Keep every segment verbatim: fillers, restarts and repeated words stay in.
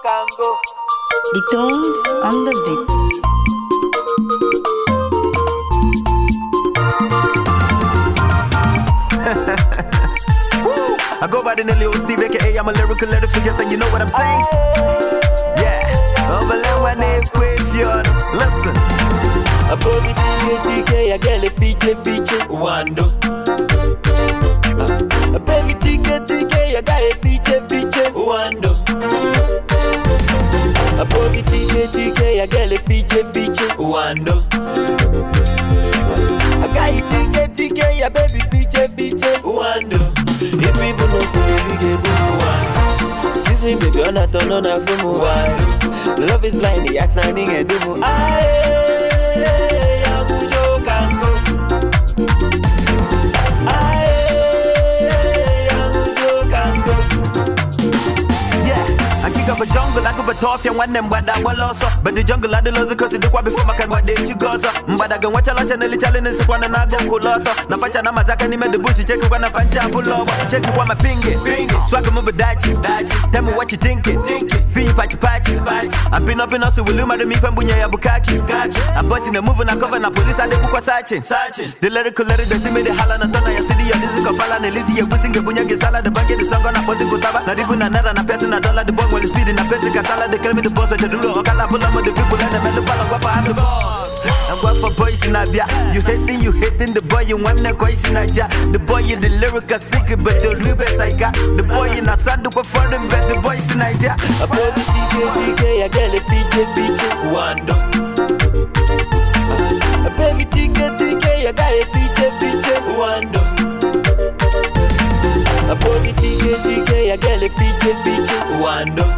can go. The tones on the beat. I go by the name Lil Steve, aka I'm a lyrical letter figure, so you know what I'm saying? Yeah, overland one name quick fjord. Listen, A Bobby T K T K, a girl a feature feature Wando. A baby T K T K, a guy a feature feature Wando. A Bobby T K T K, a girl a feature feature Wando. A guy T K T K, a baby feature feature Wando. If people know we get boo. Excuse me, baby, I'm not on a film. Love is blind, the ass and the do. Aye, I'm a joke and go. Aye, I'm a joke and go. yeah. I kick up a jungle, I go but off and one them but I will also. But the jungle I the lows cause it qua before I can what they you go so. But I can watch a lot and the challenge is one and I go cool auto. Na facha na mazaka ni me the bush check when I find pull over. Check you what my pingy. So I can move a dachi. Tell me what you thinking. Feel patchy patchy. I've been up in us with Luma to me from Bunya Bukaki. I'm busting the move and I cover na police at the book was searching. The lyrical letter that see me the Hala na Tona, your city, your music of Fala and Lizzie, you're pushing the Bunya Gisala, the bucket, the song on a positive Kutaba, not even another and a person, a dollar, the bomb while speeding, a person, Casala, they call me the boss, but the Duro, Okala, Pula, the people, and the Melopala, go for I'm the boss. I'm going for boys in Abia. You hating, you hating the boy, you want the boys in Abia. The boy in the lyrical sick, but the new best I got. The boy in a sandu for them, but the boys in Abia. A baby T K T K, a girl a feature feature Wando. A baby T K T K, a guy a feature feature Wando. A baby T K T K, a girl a feature feature Wando.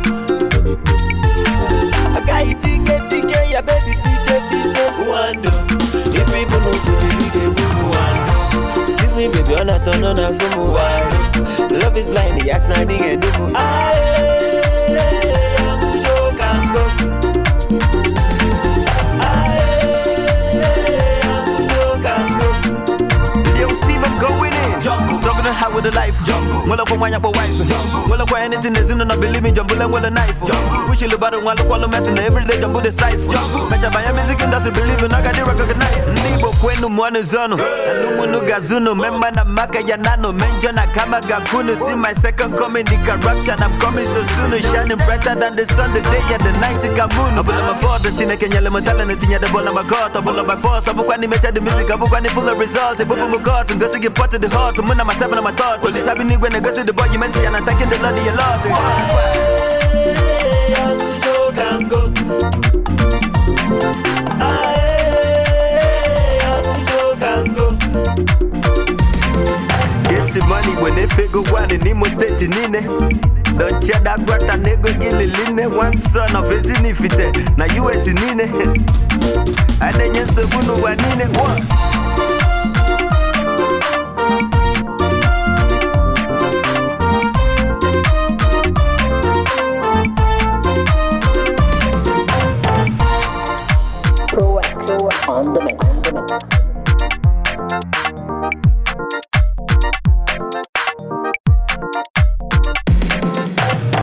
A guy T K T K, a baby feature feature Wando. If people know to be they do Wando. Excuse me, baby, I'm not on a film Wando. Love is blind, the ass and the do. Aye, I'm a joke and go. Aye, I'm a joke and go. Yo, Steve, I'm going in. Jungle, talking to how with the life. Jungle, well up on my wife. Jungle, well up on anything that's in and I believe me. Jungle and well a knife. Jungle, push you about it while I call a mess in every day. Jungle the cipher. Jungle, match up by a music industry, believe in I got to recognize. Nibo kwenu mwana zono, alumu nuga zuno. Memba na maka ya nano, menjo na kama gakuno. See my second coming, the corruption. I'm coming so soon, shining brighter than the sun, the day and the night. Kamuno, but I'm a father. Chine kenya le matala na tinya the bola magota, bola by force. Abu kwani mecha the music, abu kwani full of results. Abu mukota, ngasi get part of the heart. Muna myself and my thought. Police have been when I go see the boy you messy and attacking the Lord of your Lord. Aye, I'm a joke and go. Aye, I'm a joke and go. Yes, money when they figure one in Imo State in Nine. Don't share that guata nego gililine. One son of his inifite. Na U S in Nine. And then you say, Bunu Wanine. One.